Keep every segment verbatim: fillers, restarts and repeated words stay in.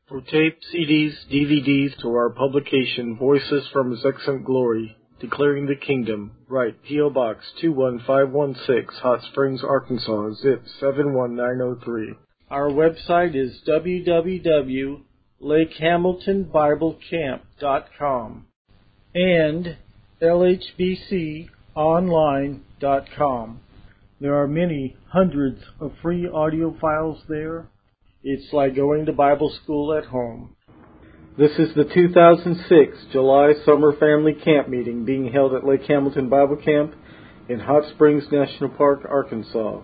For tape, C Ds, D V Ds, to our publication, Voices from His Excellent Glory, Declaring the Kingdom, write P O. Box two one five one six, Hot Springs, Arkansas, zip seven one nine zero three. Our website is w w w dot lake hamilton bible camp dot com and l h b c online dot com. There are many hundreds of free audio files there. It's like going to Bible school at home. This is the two thousand six July Summer Family Camp Meeting being held at Lake Hamilton Bible Camp in Hot Springs National Park, Arkansas.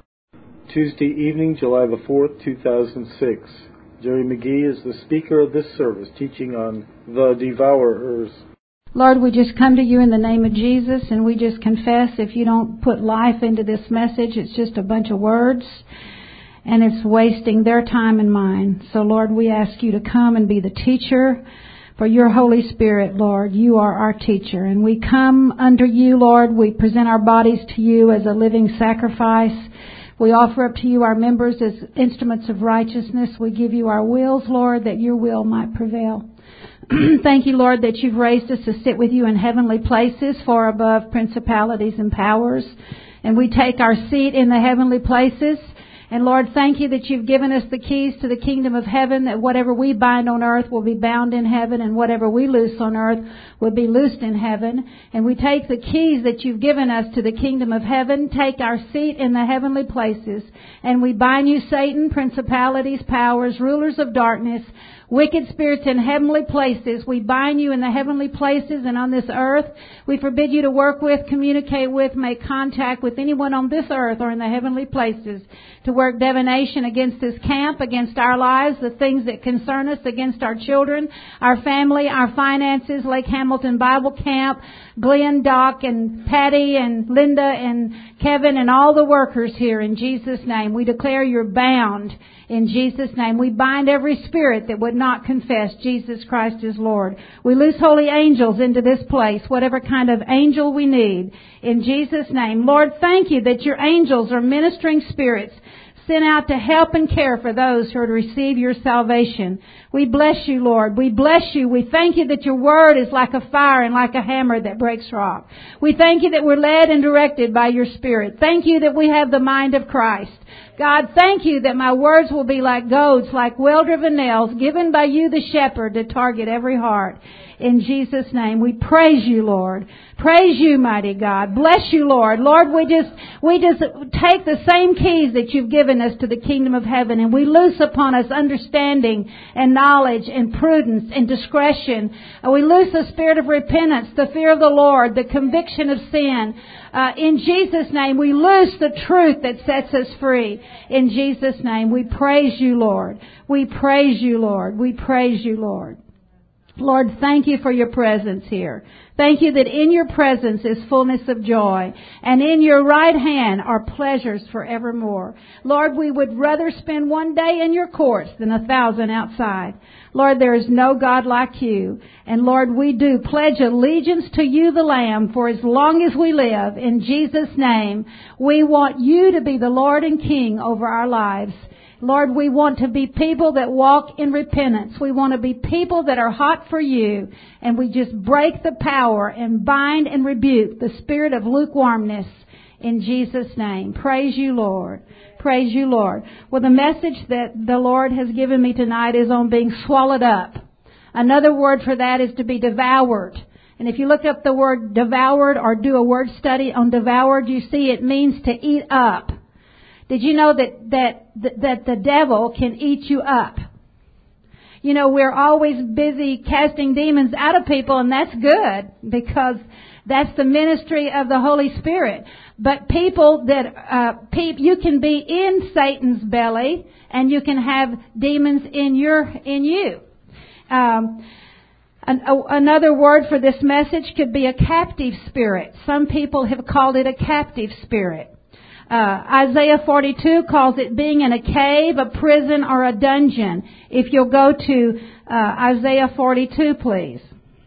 Tuesday evening, July the fourth, two thousand six. Jerry McGee is the speaker of this service, teaching on the devourers. Lord, we just come to you in the name of Jesus, and we just confess if you don't put life into this message, it's just a bunch of words, and it's wasting their time and mine. So, Lord, we ask you to come and be the teacher. For your Holy Spirit, Lord, you are our teacher. And we come under you, Lord. We present our bodies to you as a living sacrifice. We offer up to you our members as instruments of righteousness. We give you our wills, Lord, that your will might prevail. Thank you, Lord, that you've raised us to sit with you in heavenly places, far above principalities and powers. And we take our seat in the heavenly places. And Lord, thank you that you've given us the keys to the kingdom of heaven, that whatever we bind on earth will be bound in heaven, and whatever we loose on earth will be loosed in heaven. And we take the keys that you've given us to the kingdom of heaven, take our seat in the heavenly places, and we bind you, Satan, principalities, powers, rulers of darkness, wicked spirits in heavenly places. We bind you in the heavenly places and on this earth. We forbid you to work with, communicate with, make contact with anyone on this earth or in the heavenly places, to work divination against this camp, against our lives, the things that concern us, against our children, our family, our finances, Lake Hamilton Bible Camp, Glenn, Doc, and Patty, and Linda, and Kevin, and all the workers here in Jesus' name. We declare you're bound in Jesus' name. We bind every spirit that would not confess Jesus Christ is Lord. We loose holy angels into this place, whatever kind of angel we need, in Jesus' name. Lord, thank you that your angels are ministering spirits sent out to help and care for those who are to receive your salvation. We bless you, Lord. We bless you. We thank you that your word is like a fire and like a hammer that breaks rock. We thank you that we're led and directed by your Spirit. Thank you that we have the mind of Christ. God, thank you that my words will be like goads, like well-driven nails, given by you, the shepherd, to target every heart. In Jesus' name, we praise you, Lord. Praise you, mighty God. Bless you, Lord. Lord, we just, we just take the same keys that you've given us to the kingdom of heaven, and we loose upon us understanding and knowledge and prudence and discretion. And we loose the spirit of repentance, the fear of the Lord, the conviction of sin. Uh, in Jesus' name, we loose the truth that sets us free. In Jesus' name, we praise you, Lord. We praise you, Lord. We praise you, Lord. Lord, thank you for your presence here. Thank you that in your presence is fullness of joy, and in your right hand are pleasures forevermore. Lord, we would rather spend one day in your courts than a thousand outside. Lord, there is no God like you. And Lord, we do pledge allegiance to you, the Lamb, for as long as we live. In Jesus' name, we want you to be the Lord and King over our lives. Lord, we want to be people that walk in repentance. We want to be people that are hot for you. And we just break the power and bind and rebuke the spirit of lukewarmness in Jesus' name. Praise you, Lord. Praise you, Lord. Well, the message that the Lord has given me tonight is on being swallowed up. Another word for that is to be devoured. And if you look up the word devoured or do a word study on devoured, you see it means to eat up. Did you know that, that, that the devil can eat you up? You know, we're always busy casting demons out of people, and that's good because that's the ministry of the Holy Spirit. But people that, uh, pe- you can be in Satan's belly and you can have demons in your, in you. Um, An, a, another word for this message could be a captive spirit. Some people have called it a captive spirit. Uh, Isaiah forty-two calls it being in a cave, a prison, or a dungeon. If you'll go to uh, Isaiah forty-two, please.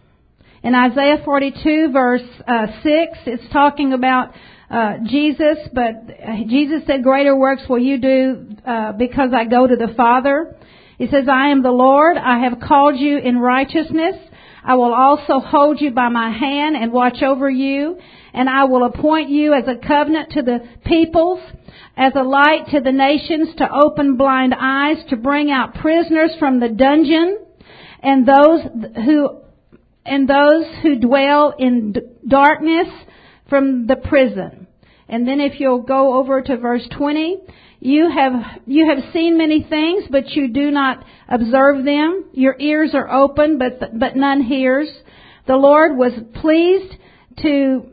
In Isaiah forty-two, verse uh, six, it's talking about uh, Jesus, but Jesus said, "Greater works will you do uh, because I go to the Father." He says, I am the Lord. I have called you in righteousness. I will also hold you by my hand and watch over you. And I will appoint you as a covenant to the peoples, as a light to the nations, to open blind eyes, to bring out prisoners from the dungeon, and those who and those who dwell in d- darkness from the prison. And then if you'll go over to verse twenty, you have you have seen many things, but you do not observe them. Your ears are open, but but none hears. The Lord was pleased to.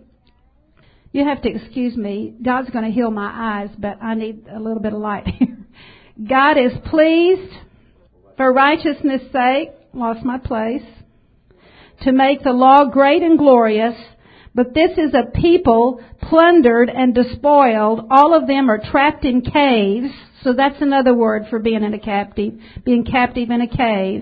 You have to excuse me. God's going to heal my eyes, but I need a little bit of light here. God is pleased, for righteousness' sake, lost my place, to make the law great and glorious. But this is a people plundered and despoiled. All of them are trapped in caves. So that's another word for being in a captive, being captive in a cave.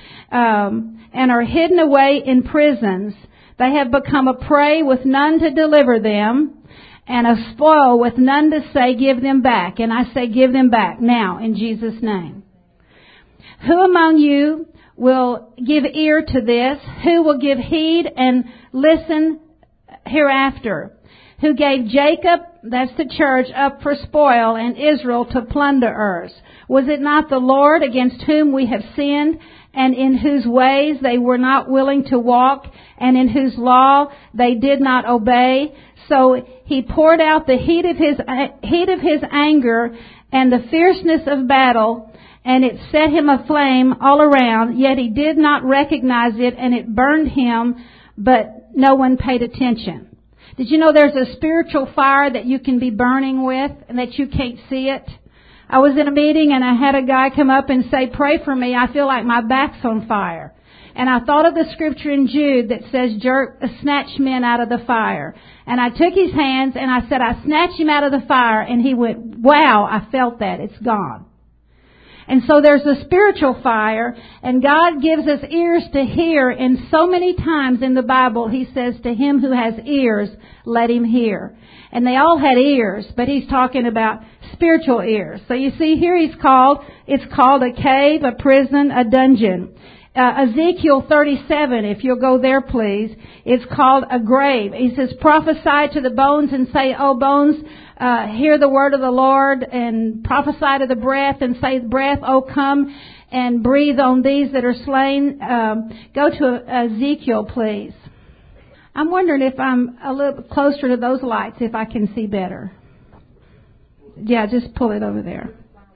Um, and are hidden away in prisons. They have become a prey with none to deliver them, and a spoil with none to say, give them back. And I say, give them back now in Jesus' name. Who among you will give ear to this? Who will give heed and listen hereafter? Who gave Jacob, that's the church, up for spoil, and Israel to plunderers? Was it not the Lord against whom we have sinned, and in whose ways they were not willing to walk, and in whose law they did not obey? So he poured out the heat of his heat of his anger and the fierceness of battle, and it set him aflame all around. Yet he did not recognize it, and it burned him, but no one paid attention. Did you know there's a spiritual fire that you can be burning with and that you can't see it? I was in a meeting and I had a guy come up and say, pray for me. I feel like my back's on fire. And I thought of the scripture in Jude that says, jerk, snatch men out of the fire. And I took his hands and I said, I snatched him out of the fire. And he went, wow, I felt that. It's gone. And so there's a spiritual fire, and God gives us ears to hear. And so many times in the Bible, He says, to him who has ears, let him hear. And they all had ears, but He's talking about spiritual ears. So you see here He's called, it's called a cave, a prison, a dungeon. Uh, Ezekiel thirty-seven, if you'll go there please, it's called a grave. He says, prophesy to the bones and say, oh bones, uh, hear the word of the Lord, and prophesy to the breath and say, breath, oh come and breathe on these that are slain. Um, go to Ezekiel please. I'm wondering if I'm a little closer to those lights, if I can see better. Yeah, just pull it over there.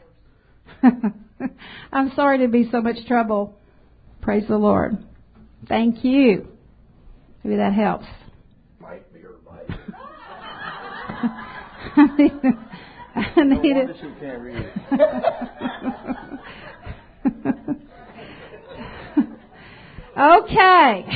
I'm sorry to be so much trouble. Praise the Lord. Thank you. Maybe that helps. Might be or might. I need it. I No need wonder it. she can't read. Okay.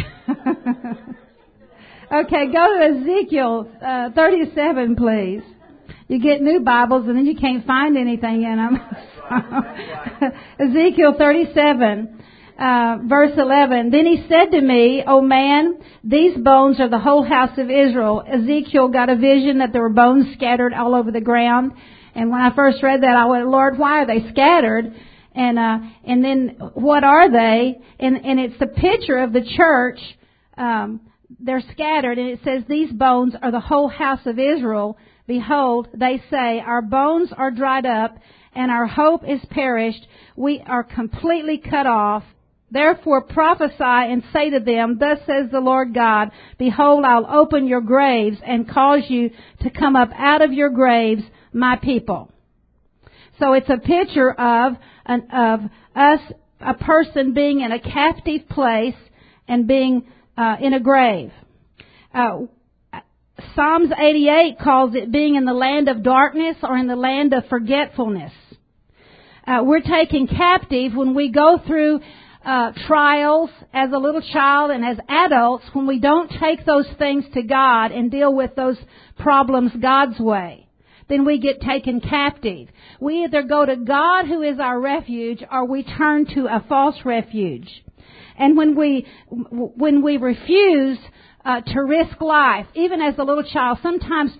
Okay, go to Ezekiel uh, thirty-seven, please. You get new Bibles and then you can't find anything in them. Ezekiel thirty-seven. Uh, verse eleven, then he said to me, O man, these bones are the whole house of Israel. Ezekiel got a vision that there were bones scattered all over the ground. And when I first read that, I went, Lord, why are they scattered? And, uh, and then what are they? And, and it's the picture of the church. Um, they're scattered, and it says, these bones are the whole house of Israel. Behold, they say, our bones are dried up, and our hope is perished. We are completely cut off. Therefore prophesy and say to them, thus says the Lord God, behold, I'll open your graves and cause you to come up out of your graves, my people. So it's a picture of an, of us, a person being in a captive place and being uh, in a grave. Uh, Psalms eighty-eight calls it being in the land of darkness or in the land of forgetfulness. Uh, we're taken captive when we go through Uh, trials as a little child and as adults, when we don't take those things to God and deal with those problems God's way, then we get taken captive. We either go to God, who is our refuge, or we turn to a false refuge. And when we when we refuse uh, to risk life, even as a little child, sometimes to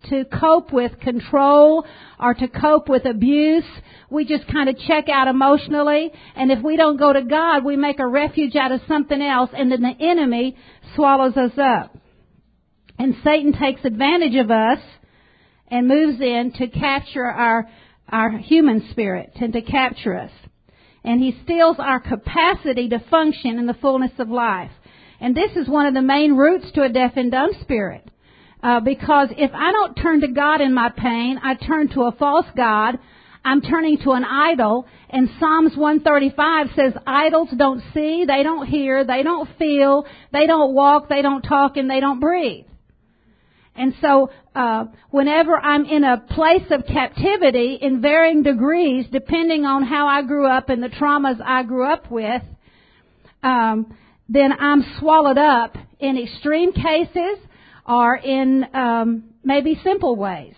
to cope with control or to cope with abuse. We just kind of check out emotionally. And if we don't go to God, we make a refuge out of something else, and then the enemy swallows us up. And Satan takes advantage of us and moves in to capture our, our human spirit and to capture us. And he steals our capacity to function in the fullness of life. And this is one of the main roots to a deaf and dumb spirit. Uh, because if I don't turn to God in my pain, I turn to a false God. I'm turning to an idol. And Psalms one thirty-five says idols don't see, they don't hear, they don't feel, they don't walk, they don't talk, and they don't breathe. And so uh whenever I'm in a place of captivity in varying degrees, depending on how I grew up and the traumas I grew up with, um, then I'm swallowed up in extreme cases or in um, maybe simple ways.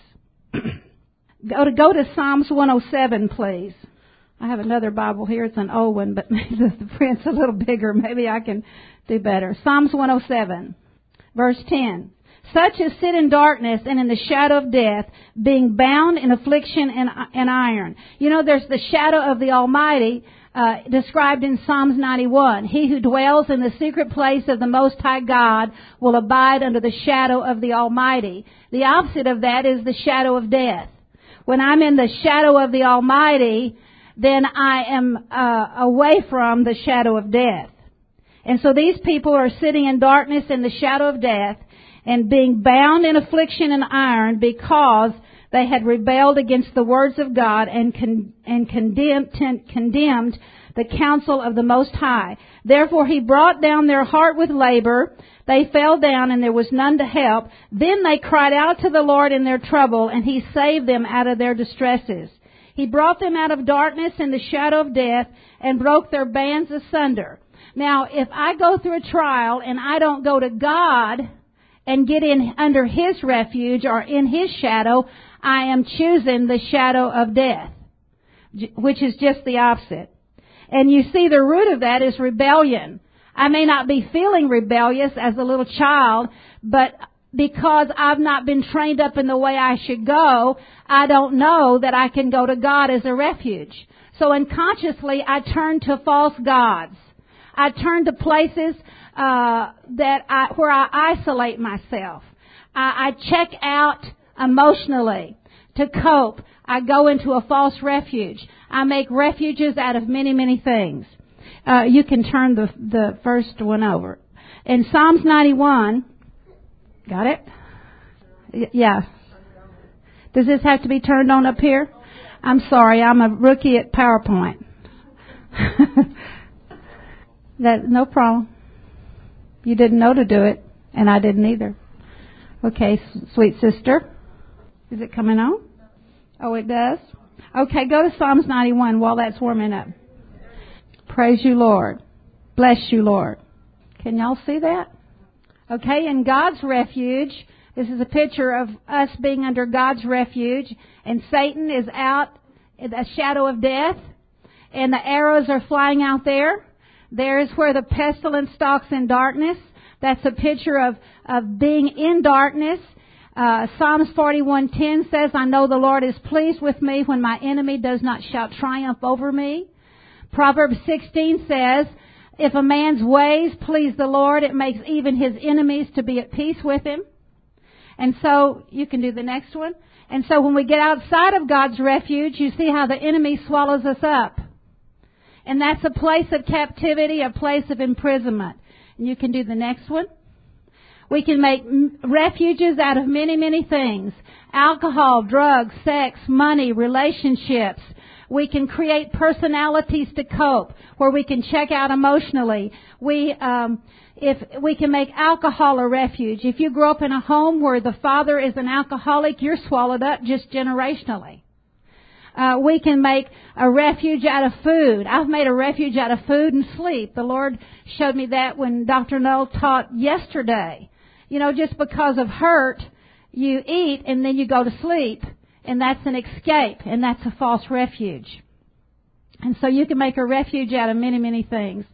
go to go to Psalms one oh seven, please. I have another Bible here. It's an old one, but maybe the print's a little bigger. Maybe I can do better. Psalms one oh seven, verse ten. Such as sit in darkness and in the shadow of death, being bound in affliction and, and iron. You know, there's the shadow of the Almighty uh, described in Psalms ninety-one. He who dwells in the secret place of the Most High God will abide under the shadow of the Almighty. The opposite of that is the shadow of death. When I'm in the shadow of the Almighty, then I am uh, away from the shadow of death. And so these people are sitting in darkness in the shadow of death, and being bound in affliction and iron because they had rebelled against the words of God and con- and condemned condemned the counsel of the Most High. Therefore he brought down their heart with labor. They fell down, and there was none to help. Then they cried out to the Lord in their trouble, and he saved them out of their distresses. He brought them out of darkness in the shadow of death and broke their bands asunder. Now, if I go through a trial and I don't go to God and get in under His refuge or in His shadow, I am choosing the shadow of death, which is just the opposite. And you see, the root of that is rebellion. I may not be feeling rebellious as a little child, but because I've not been trained up in the way I should go, I don't know that I can go to God as a refuge. So unconsciously, I turn to false gods. I turn to places uh that I, where I isolate myself. I, I check out emotionally to cope. I go into a false refuge. I make refuges out of many, many things. Uh, you can turn the the first one over. In Psalms ninety-one, got it? Y- yeah. Does this have to be turned on up here? I'm sorry, I'm a rookie at PowerPoint. That no problem. You didn't know to do it, and I didn't either. Okay, sweet sister. Is it coming on? Oh, it does? Okay, go to Psalms ninety-one while that's warming up. Praise you, Lord. Bless you, Lord. Can y'all see that? Okay, in God's refuge, this is a picture of us being under God's refuge, and Satan is out in the shadow of death, and the arrows are flying out there. There's where the pestilence stalks in darkness. That's a picture of, of being in darkness. Uh, Psalms forty-one ten says, I know the Lord is pleased with me when my enemy does not shout triumph over me. Proverbs sixteen says, if a man's ways please the Lord, it makes even his enemies to be at peace with him. And so, you can do the next one. And so when we get outside of God's refuge, you see how the enemy swallows us up. And that's a place of captivity, a place of imprisonment. And you can do the next one. We can make refuges out of many, many things. Alcohol, drugs, sex, money, relationships. We can create personalities to cope, where we can check out emotionally. We, um, if we can make alcohol a refuge. If you grow up in a home where the father is an alcoholic, you're swallowed up just generationally. Uh, we can make a refuge out of food. I've made a refuge out of food and sleep. The Lord showed me that when Doctor Null taught yesterday. You know, just because of hurt, you eat and then you go to sleep. And that's an escape. And that's a false refuge. And so you can make a refuge out of many, many things.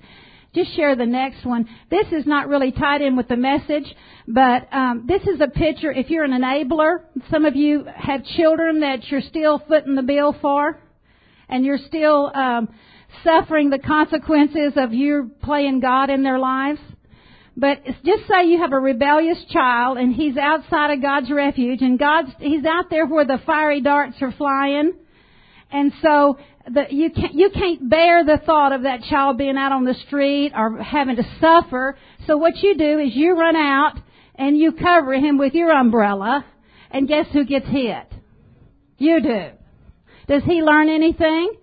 just share the next one. This is not really tied in with the message, but um, this is a picture. If you're an enabler, some of you have children that you're still footing the bill for, and you're still um, suffering the consequences of you playing God in their lives. But it's just say you have a rebellious child, and he's outside of God's refuge, and God's he's out there where the fiery darts are flying, and so the, you can't you can't bear the thought of that child being out on the street or having to suffer. So what you do is you run out and you cover him with your umbrella, and guess who gets hit? You do. Does he learn anything?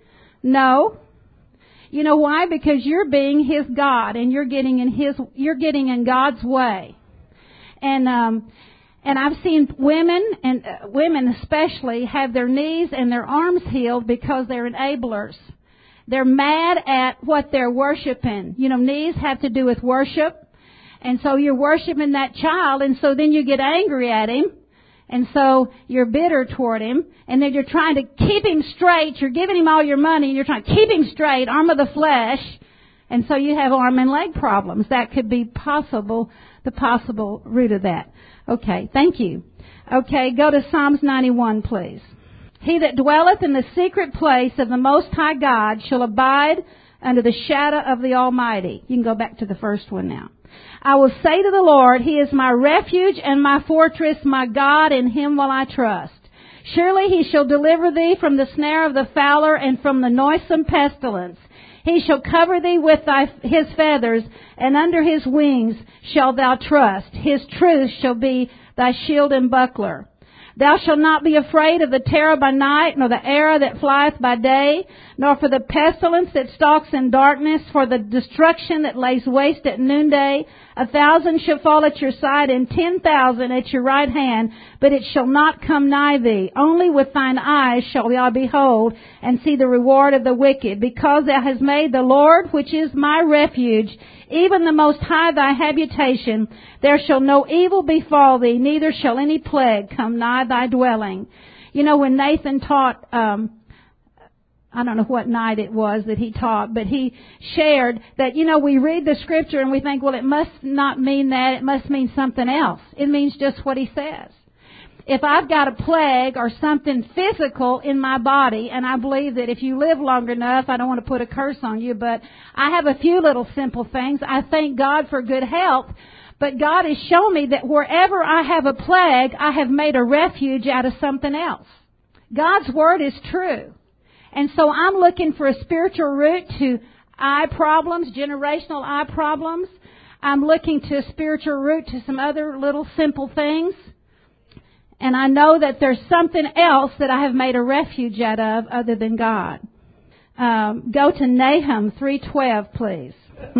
No. You know why? Because you're being his God, and you're getting in his, you're getting in God's way. And, um, and I've seen women, and uh, women especially, have their knees and their arms healed because they're enablers. They're mad at what they're worshiping. You know, knees have to do with worship. And so you're worshiping that child, and so then you get angry at him. And so you're bitter toward him, and then you're trying to keep him straight. You're giving him all your money, and you're trying to keep him straight, arm of the flesh. And so you have arm and leg problems. That could be possible, the possible root of that. Okay, thank you. Okay, go to Psalms ninety-one, please. He that dwelleth in the secret place of the Most High God shall abide under the shadow of the Almighty. You can go back to the first one now. I will say to the Lord, He is my refuge and my fortress, my God, in Him will I trust. Surely He shall deliver thee from the snare of the fowler and from the noisome pestilence. He shall cover thee with thy, His feathers, and under His wings shalt thou trust. His truth shall be thy shield and buckler. Thou shalt not be afraid of the terror by night, nor the arrow that flieth by day, nor for the pestilence that stalks in darkness, for the destruction that lays waste at noonday. A thousand shall fall at your side, and ten thousand at your right hand, but it shall not come nigh thee. Only with thine eyes shalt thou behold, and see the reward of the wicked. Because thou hast made the Lord, which is my refuge, even the Most High thy habitation, there shall no evil befall thee, neither shall any plague come nigh thy dwelling. You know, when Nathan taught, um, I don't know what night it was that he taught, but he shared that, you know, we read the scripture and we think, well, it must not mean that, it must mean something else. It means just what he says. If I've got a plague or something physical in my body, and I believe that if you live long enough, I don't want to put a curse on you, but I have a few little simple things. I thank God for good health, but God has shown me that wherever I have a plague, I have made a refuge out of something else. God's Word is true. And so I'm looking for a spiritual root to eye problems, generational eye problems. I'm looking to a spiritual root to some other little simple things. And I know that there's something else that I have made a refuge out of other than God. Um, go to Nahum three twelve, please.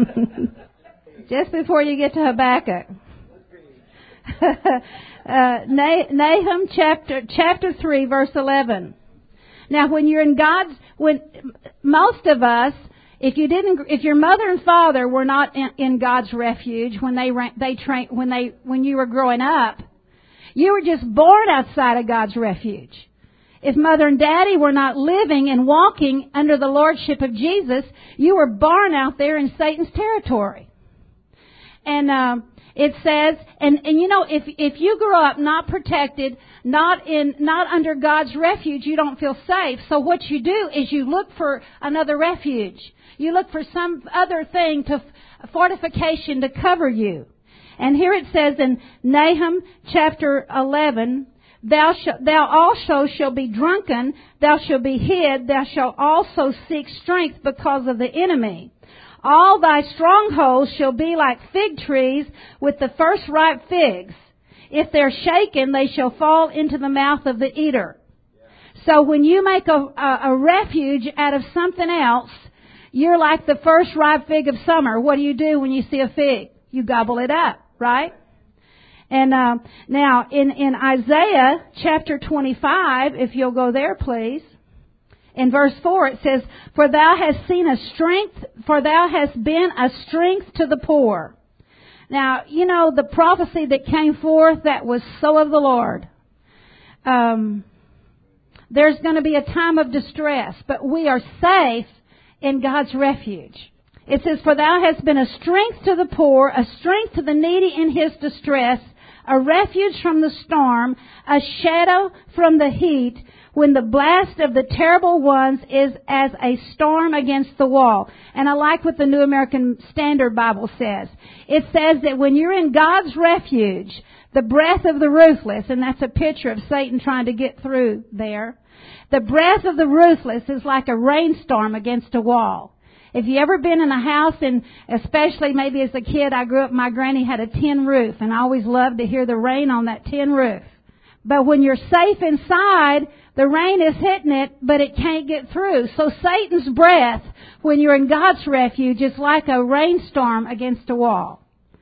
Just before you get to Habakkuk. uh, Nahum chapter chapter three, verse eleven. Now, when you're in God's, when most of us, if you didn't, if your mother and father were not in, in God's refuge when they they train when they when you were growing up, you were just born outside of God's refuge. If mother and daddy were not living and walking under the lordship of Jesus, you were born out there in Satan's territory. And um, it says, and, and you know, if if you grow up not protected, not in not under God's refuge, you don't feel safe. So what you do is you look for another refuge. You look for some other thing to fortification to cover you. And here it says in Nahum chapter eleven, Thou, shalt, thou also shalt be drunken, thou shalt be hid, thou shalt also seek strength because of the enemy. All thy strongholds shall be like fig trees with the first ripe figs. If they're shaken, they shall fall into the mouth of the eater. So when you make a, a, a refuge out of something else, you're like the first ripe fig of summer. What do you do when you see a fig? You gobble it up, right? And uh, now in, in Isaiah chapter twenty-five, if you'll go there, please. In verse four it says, For thou hast seen a strength, for thou hast been a strength to the poor. Now, you know, the prophecy that came forth, that was so of the Lord. Um, there's going to be a time of distress, but we are safe in God's refuge. It says, for thou hast been a strength to the poor, a strength to the needy in his distress, a refuge from the storm, a shadow from the heat, when the blast of the terrible ones is as a storm against the wall. And I like what the New American Standard Bible says. It says that when you're in God's refuge, the breath of the ruthless, and that's a picture of Satan trying to get through there, the breath of the ruthless is like a rainstorm against a wall. If you ever been in a house, and especially maybe as a kid, I grew up, my granny had a tin roof, and I always loved to hear the rain on that tin roof. But when you're safe inside, the rain is hitting it, but it can't get through. So Satan's breath, when you're in God's refuge, is like a rainstorm against a wall.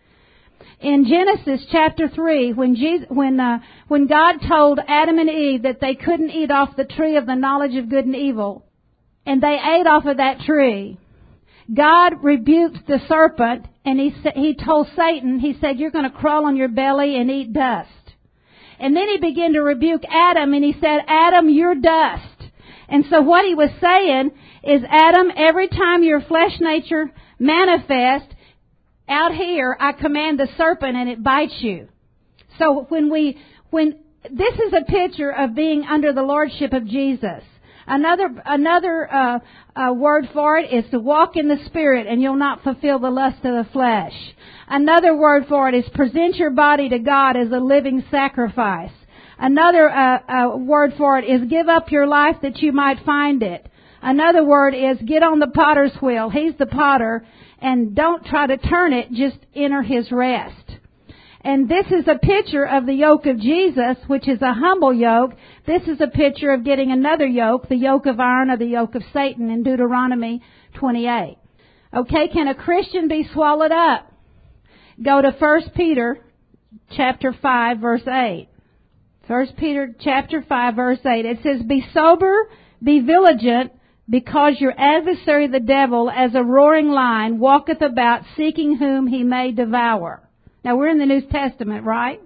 In Genesis chapter three, when Jesus, when uh, when God told Adam and Eve that they couldn't eat off the tree of the knowledge of good and evil, and they ate off of that tree, God rebuked the serpent, and he sa- he told Satan, he said, you're going to crawl on your belly and eat dust. And then he began to rebuke Adam, and he said, Adam, you're dust. And so what he was saying is, Adam, every time your flesh nature manifests, out here, I command the serpent and it bites you. So when we, when, this is a picture of being under the lordship of Jesus. Another, another, uh, uh, word for it is to walk in the Spirit and you'll not fulfill the lust of the flesh. Another word for it is present your body to God as a living sacrifice. Another, uh, uh, word for it is give up your life that you might find it. Another word is get on the potter's wheel. He's the potter. And don't try to turn it, just enter His rest. And this is a picture of the yoke of Jesus, which is a humble yoke. This is a picture of getting another yoke, the yoke of iron or the yoke of Satan in Deuteronomy twenty-eight. Okay, can a Christian be swallowed up? Go to First Peter chapter five, verse eight. First Peter chapter five, verse eight. It says, be sober, be vigilant, because your adversary the devil, as a roaring lion, walketh about, seeking whom he may devour. Now, we're in the New Testament, right?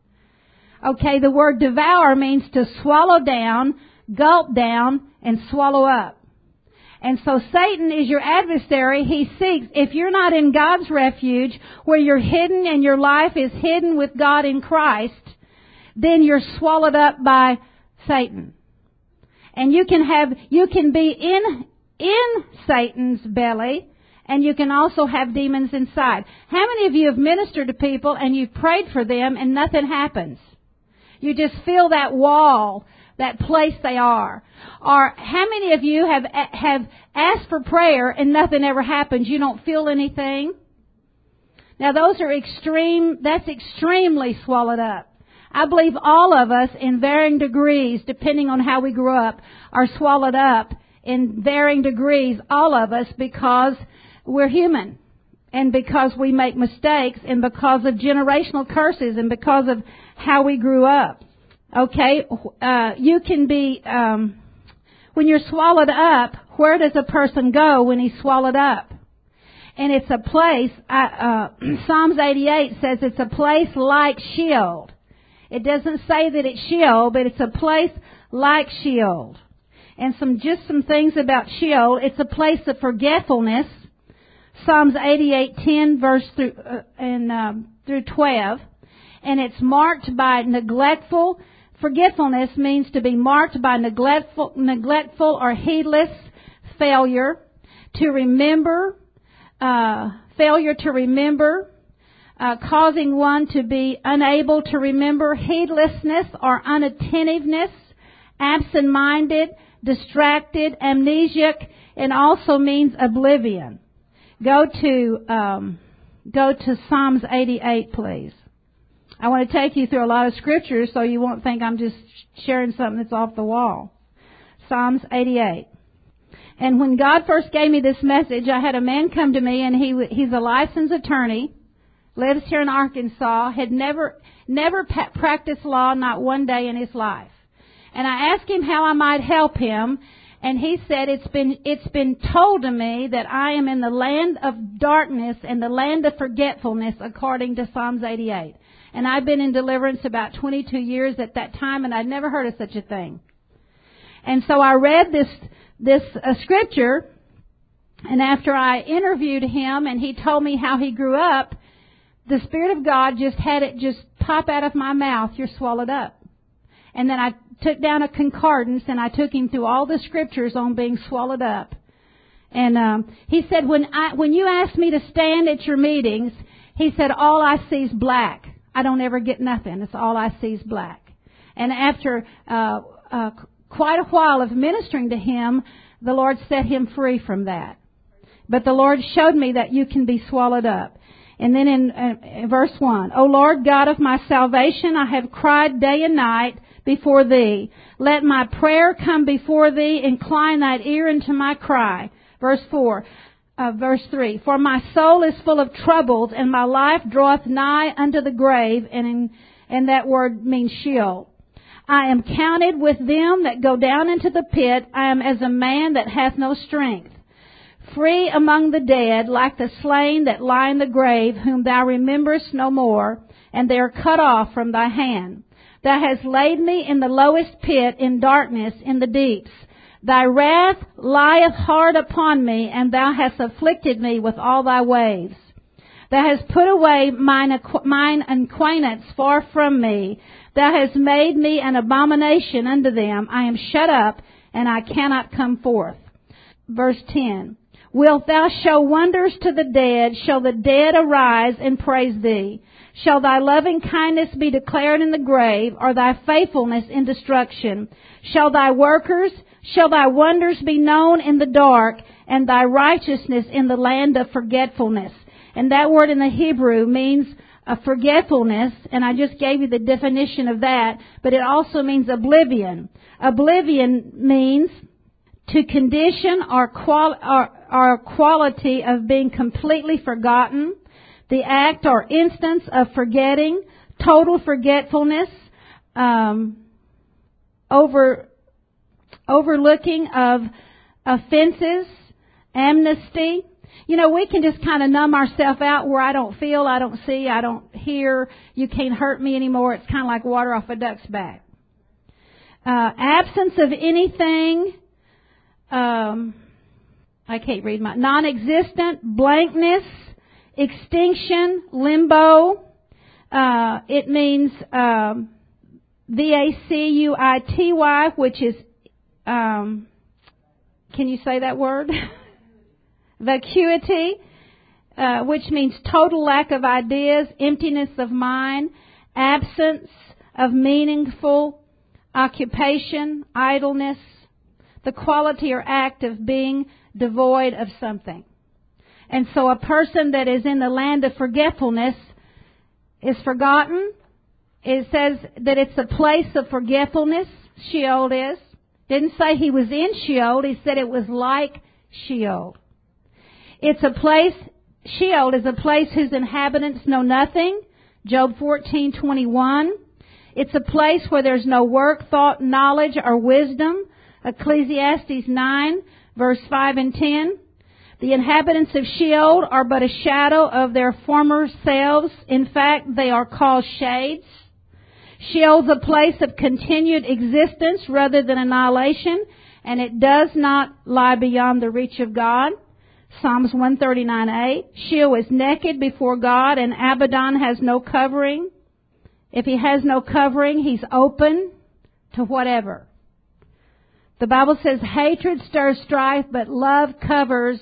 Okay, the word devour means to swallow down, gulp down, and swallow up. And so Satan is your adversary. He seeks, if you're not in God's refuge, where you're hidden and your life is hidden with God in Christ, then you're swallowed up by Satan. And you can have, you can be in, in Satan's belly, and you can also have demons inside. How many of you have ministered to people and you've prayed for them and nothing happens? You just feel that wall, that place they are. Or how many of you have, have asked for prayer and nothing ever happens? You don't feel anything? Now those are extreme, that's extremely swallowed up. I believe all of us, in varying degrees, depending on how we grew up, are swallowed up in varying degrees, all of us, because we're human, and because we make mistakes, and because of generational curses, and because of how we grew up. Okay, uh, you can be, um, when you're swallowed up, where does a person go when he's swallowed up? And it's a place, uh, uh, Psalms eighty-eight says it's a place like Sheol. It doesn't say that it's Sheol, but it's a place like Sheol. And some just some things about Sheol. It's a place of forgetfulness. Psalms eighty-eight ten verse through uh, and um, through twelve, and it's marked by neglectful. Forgetfulness means to be marked by neglectful, neglectful or heedless failure to remember, uh, failure to remember. Uh, causing one to be unable to remember, heedlessness or unattentiveness, absent-minded, distracted, amnesiac, and also means oblivion. Go to um, go to Psalms eighty-eight, please. I want to take you through a lot of scriptures so you won't think I'm just sharing something that's off the wall. Psalms eighty-eight. And when God first gave me this message, I had a man come to me, and he he's a licensed attorney. Lives here in Arkansas, had never, never pa- practiced law, not one day in his life. And I asked him how I might help him, and he said, it's been, it's been told to me that I am in the land of darkness and the land of forgetfulness, according to Psalms eighty-eight. And I've been in deliverance about twenty-two years at that time, and I'd never heard of such a thing. And so I read this, this uh, scripture, And after I interviewed him and he told me how he grew up, the Spirit of God just had it just pop out of my mouth, "You're swallowed up." And then I took down a concordance and I took him through all the scriptures on being swallowed up. And um, he said, when I when you ask me to stand at your meetings, he said, all I see is black. I don't ever get nothing. It's all I see is black. And after uh, uh, quite a while of ministering to him, the Lord set him free from that. But the Lord showed me that you can be swallowed up. And then in, uh, in verse one, "O Lord God of my salvation, I have cried day and night before Thee. Let my prayer come before Thee. Incline Thine ear unto my cry." Verse four, uh, verse three, "For my soul is full of troubles, and my life draweth nigh unto the grave." And in, and that word means Sheol. "I am counted with them that go down into the pit. I am as a man that hath no strength. Free among the dead, like the slain that lie in the grave, whom Thou rememberest no more, and they are cut off from Thy hand. Thou hast laid me in the lowest pit, in darkness, in the deeps. Thy wrath lieth hard upon me, and Thou hast afflicted me with all Thy waves. Thou hast put away mine, mine acquaintance far from me. Thou hast made me an abomination unto them. I am shut up, and I cannot come forth." Verse ten, "Wilt Thou show wonders to the dead? Shall the dead arise and praise Thee? Shall Thy loving kindness be declared in the grave, or Thy faithfulness in destruction? Shall Thy workers, shall Thy wonders be known in the dark, and Thy righteousness in the land of forgetfulness?" And that word in the Hebrew means a forgetfulness, and I just gave you the definition of that, but it also means oblivion. Oblivion means to condition or, qual- or, or quality of being completely forgotten, the act or instance of forgetting, total forgetfulness, um, over overlooking of offenses, amnesty. You know, we can just kind of numb ourselves out where I don't feel, I don't see, I don't hear, you can't hurt me anymore. It's kind of like water off a duck's back. Uh, absence of anything, um, I can't read my, non-existent, blankness, extinction, limbo. Uh, it means um, V A C U I T Y, which is, um, can you say that word? Vacuity, uh, which means total lack of ideas, emptiness of mind, absence of meaningful occupation, idleness, the quality or act of being devoid of something. And so a person that is in the land of forgetfulness is forgotten. It says that it's a place of forgetfulness, Sheol is. Didn't say he was in Sheol, he said it was like Sheol. It's a place, Sheol is a place whose inhabitants know nothing, Job fourteen twenty-one. It's a place where there's no work, thought, knowledge, or wisdom, Ecclesiastes nine, verse five and ten. The inhabitants of Sheol are but a shadow of their former selves. In fact, they are called shades. Sheol's a place of continued existence rather than annihilation, and it does not lie beyond the reach of God. Psalms one thirty-nine eight. Sheol is naked before God, and Abaddon has no covering. If he has no covering, he's open to whatever. The Bible says hatred stirs strife, but love covers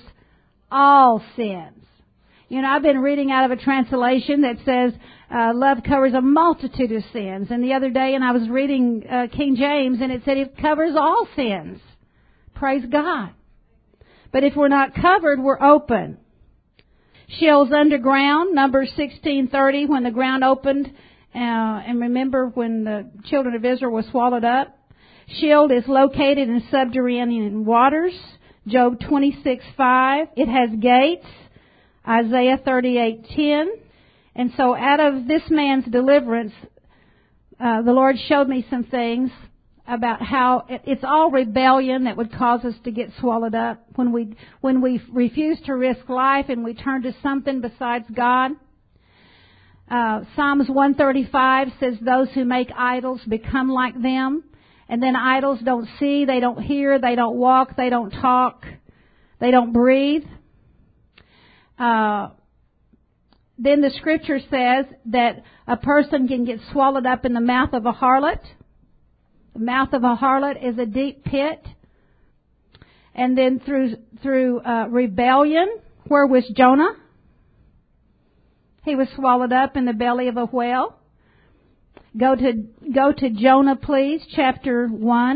all sins. You know, I've been reading out of a translation that says uh, love covers a multitude of sins. And the other day, and I was reading uh, King James, and it said it covers all sins. Praise God. But if we're not covered, we're open. Sheol's underground, Numbers sixteen thirty, when the ground opened, uh, and remember when the children of Israel were swallowed up. Sheol is located in subterranean waters, Job twenty-six five. It has gates, Isaiah thirty-eight ten. And so out of this man's deliverance, uh, the Lord showed me some things about how it's all rebellion that would cause us to get swallowed up when we when we refuse to risk life and we turn to something besides God. Uh, Psalms one thirty-five says those who make idols become like them. And then idols don't see, they don't hear, they don't walk, they don't talk. They don't breathe. Uh, then the scripture says that a person can get swallowed up in the mouth of a harlot. The mouth of a harlot is a deep pit. And then through through uh, rebellion, where was Jonah? He was swallowed up in the belly of a whale. Go to go to Jonah, please, chapter one,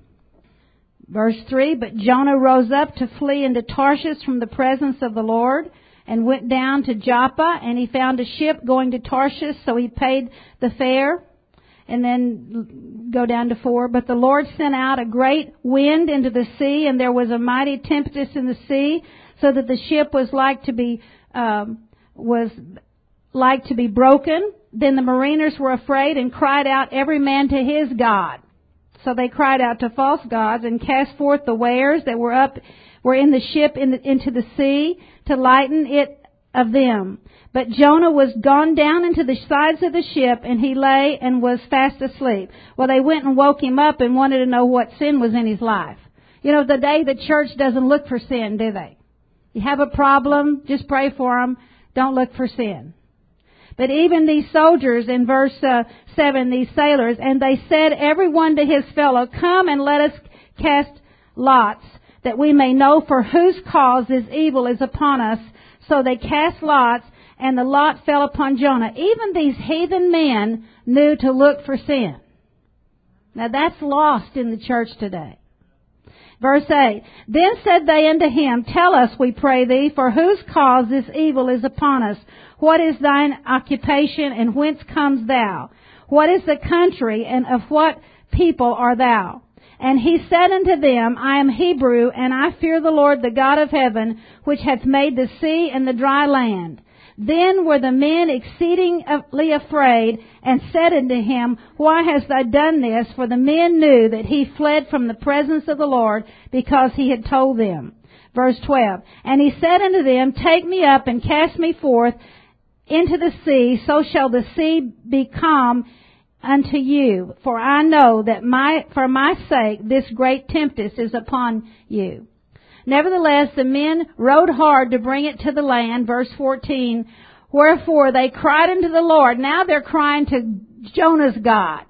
verse three. But Jonah rose up to flee into Tarshish from the presence of the Lord, and went down to Joppa, and he found a ship going to Tarshish, so he paid the fare. And then go down to four. But the Lord sent out a great wind into the sea, and there was a mighty tempest in the sea, so that the ship was like to be um, was like to be broken. Then the mariners were afraid and cried out, every man to his god. So they cried out to false gods and cast forth the wares that were up were in the ship in the, into the sea to lighten it of them. But Jonah was gone down into the sides of the ship, and he lay and was fast asleep. Well, they went and woke him up and wanted to know what sin was in his life. You know, today the church doesn't look for sin, do they? You have a problem, just pray for them. Don't look for sin. But even these soldiers in verse uh, seven, these sailors, and they said every one to his fellow, come and let us cast lots, that we may know for whose cause this evil is upon us. So they cast lots, and the lot fell upon Jonah. Even these heathen men knew to look for sin. Now that's lost in the church today. Verse eight, then said they unto him, tell us, we pray thee, for whose cause this evil is upon us. What is thine occupation, and whence comes thou? What is the country, and of what people art thou? And he said unto them, I am Hebrew, and I fear the Lord, the God of heaven, which hath made the sea and the dry land. Then were the men exceedingly afraid, and said unto him, why hast thou done this? For the men knew that he fled from the presence of the Lord, because he had told them. Verse twelve, and he said unto them, take me up and cast me forth into the sea, so shall the sea be calm unto you. For I know that my for my sake this great tempest is upon you. Nevertheless, the men rowed hard to bring it to the land. Verse fourteen, wherefore they cried unto the Lord. Now they're crying to Jonah's God.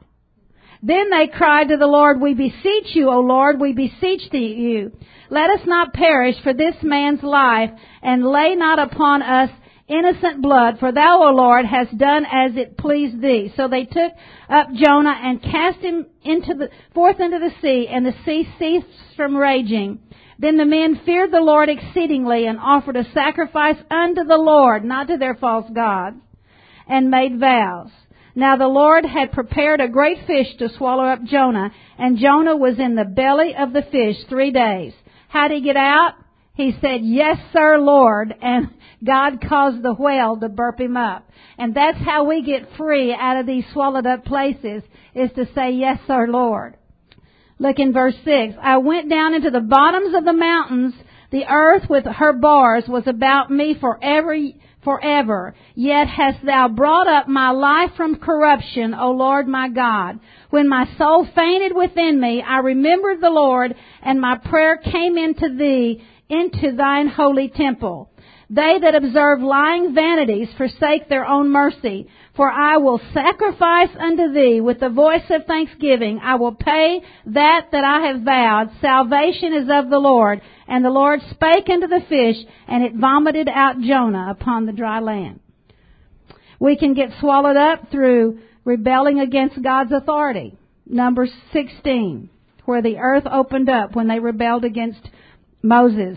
Then they cried to the Lord, we beseech you, O Lord, we beseech thee you. Let us not perish for this man's life, and lay not upon us innocent blood, for thou, O Lord, hast done as it pleased thee. So they took up Jonah and cast him into the forth into the sea, and the sea ceased from raging. Then the men feared the Lord exceedingly, and offered a sacrifice unto the Lord, not to their false gods, and made vows. Now the Lord had prepared a great fish to swallow up Jonah, and Jonah was in the belly of the fish three days. How'd he get out? He said, yes, sir, Lord, and God caused the whale to burp him up. And that's how we get free out of these swallowed up places, is to say, yes, sir, Lord. Look in verse six. I went down into the bottoms of the mountains. The earth with her bars was about me forever, forever. Yet hast thou brought up my life from corruption, O Lord my God. When my soul fainted within me, I remembered the Lord, and my prayer came into thee, into thine holy temple. They that observe lying vanities forsake their own mercy. For I will sacrifice unto thee with the voice of thanksgiving. I will pay that that I have vowed. Salvation is of the Lord. And the Lord spake unto the fish, and it vomited out Jonah upon the dry land. We can get swallowed up through rebelling against God's authority. Numbers sixteen, where the earth opened up when they rebelled against Moses.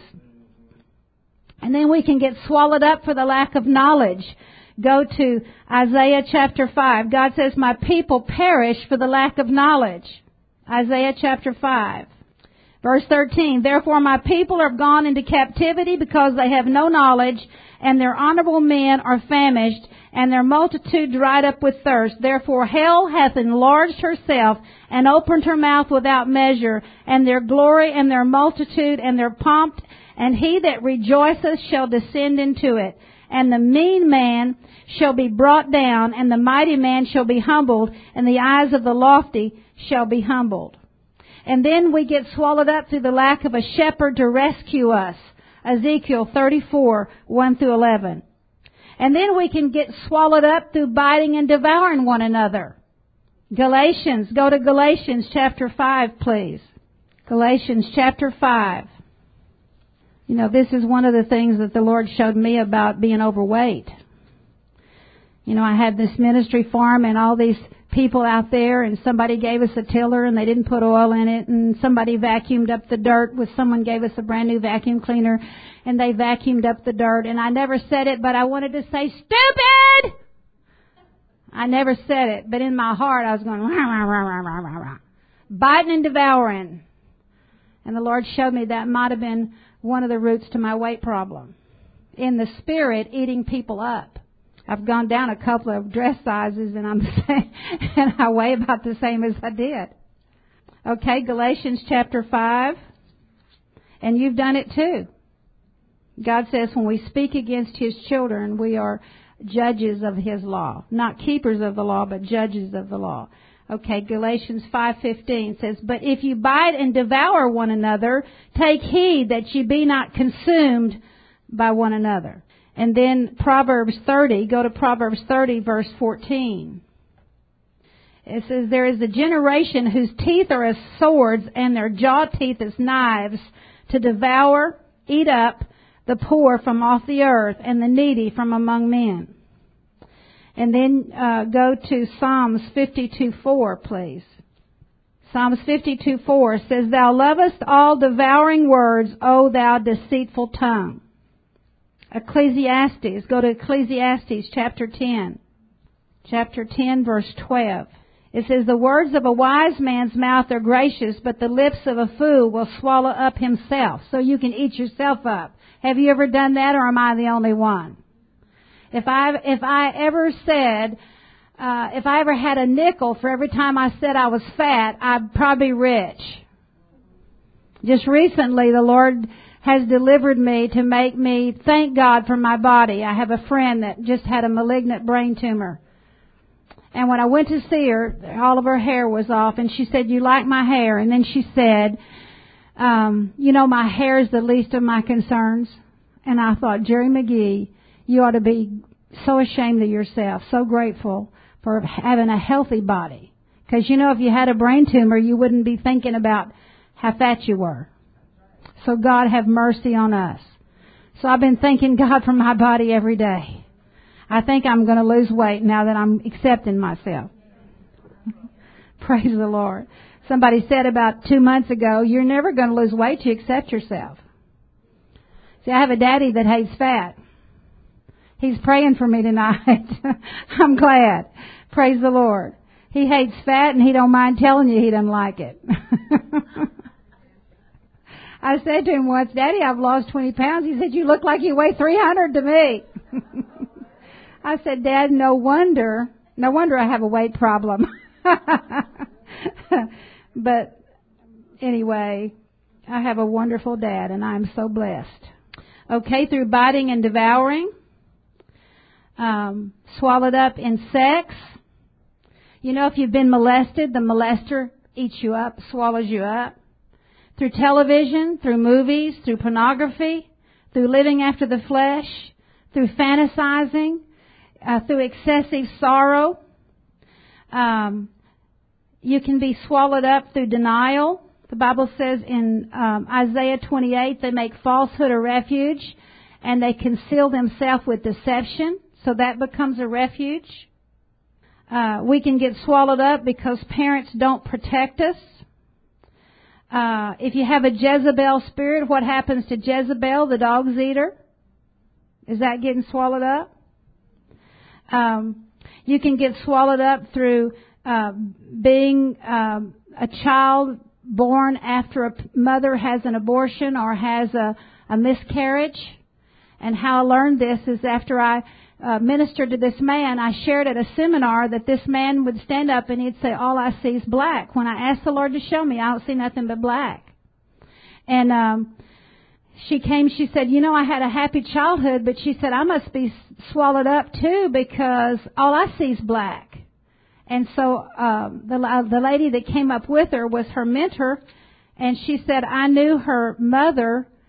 And then we can get swallowed up for the lack of knowledge. Go to Isaiah chapter five. God says, my people perish for the lack of knowledge. Isaiah chapter five. Verse thirteen, therefore my people are gone into captivity because they have no knowledge, and their honorable men are famished, and their multitude dried up with thirst. Therefore hell hath enlarged herself, and opened her mouth without measure, and their glory and their multitude and their pomp, and he that rejoiceth shall descend into it. And the mean man shall be brought down, and the mighty man shall be humbled, and the eyes of the lofty shall be humbled. And then we get swallowed up through the lack of a shepherd to rescue us. Ezekiel thirty-four, one through eleven. And then we can get swallowed up through biting and devouring one another. Galatians, go to Galatians chapter five, please. Galatians chapter five. You know, this is one of the things that the Lord showed me about being overweight. You know, I had this ministry farm and all these people out there, and somebody gave us a tiller and they didn't put oil in it, and somebody vacuumed up the dirt with someone gave us a brand new vacuum cleaner and they vacuumed up the dirt, and I never said it, but I wanted to say stupid. I never said it, but in my heart I was going rah, rah, rah, rah, rah, rah, rah. Biting and devouring. And the Lord showed me that might have been one of the roots to my weight problem. In the spirit, eating people up. I've gone down a couple of dress sizes and I'm the same, and I weigh about the same as I did. Okay, Galatians chapter five. And you've done it too. God says when we speak against His children, we are judges of His law. Not keepers of the law, but judges of the law. Okay, Galatians five fifteen says, but if you bite and devour one another, take heed that you be not consumed by one another. And then Proverbs thirty, go to Proverbs thirty, verse fourteen. It says, there is a generation whose teeth are as swords and their jaw teeth as knives, to devour, eat up the poor from off the earth and the needy from among men. And then uh, go to Psalms fifty-two four, please. Psalms fifty-two four says, thou lovest all devouring words, O thou deceitful tongue. Ecclesiastes, go to Ecclesiastes chapter ten. Chapter ten, verse twelve. It says, the words of a wise man's mouth are gracious, but the lips of a fool will swallow up himself. So you can eat yourself up. Have you ever done that, or am I the only one? If I if I ever said, uh, if I ever had a nickel for every time I said I was fat, I'd probably be rich. Just recently, the Lord has delivered me to make me thank God for my body. I have a friend that just had a malignant brain tumor. And when I went to see her, all of her hair was off, and she said, you like my hair? And then she said, um, you know, my hair is the least of my concerns. And I thought, Jerry McGee, you ought to be so ashamed of yourself, so grateful for having a healthy body. Because, you know, if you had a brain tumor, you wouldn't be thinking about how fat you were. So God have mercy on us. So I've been thanking God for my body every day. I think I'm going to lose weight now that I'm accepting myself. Praise the Lord. Somebody said about two months ago, you're never going to lose weight till you accept yourself. See, I have a daddy that hates fat. He's praying for me tonight. I'm glad. Praise the Lord. He hates fat and he don't mind telling you he doesn't like it. I said to him once, Daddy, I've lost twenty pounds. He said, you look like you weigh three hundred to me. I said, Dad, no wonder, no wonder I have a weight problem. But anyway, I have a wonderful dad and I'm so blessed. Okay, through biting and devouring, um, swallowed up in sex. You know, if you've been molested, the molester eats you up, swallows you up. Through television, through movies, through pornography, through living after the flesh, through fantasizing, uh, through excessive sorrow. Um, you can be swallowed up through denial. The Bible says in um, Isaiah twenty-eight, they make falsehood a refuge, and they conceal themselves with deception, so that becomes a refuge. Uh, we can get swallowed up because parents don't protect us. Uh, if you have a Jezebel spirit, what happens to Jezebel, the dog's eater? Is that getting swallowed up? Um, you can get swallowed up through uh, being um, a child born after a mother has an abortion or has a, a miscarriage. And how I learned this is after I uh, ministered to this man, I shared at a seminar that this man would stand up and he'd say, all I see is black. When I asked the Lord to show me, I don't see nothing but black. And um, she came, she said, you know, I had a happy childhood, but she said, I must be swallowed up too because all I see is black. And so um, the, uh, the lady that came up with her was her mentor, and she said, I knew her mother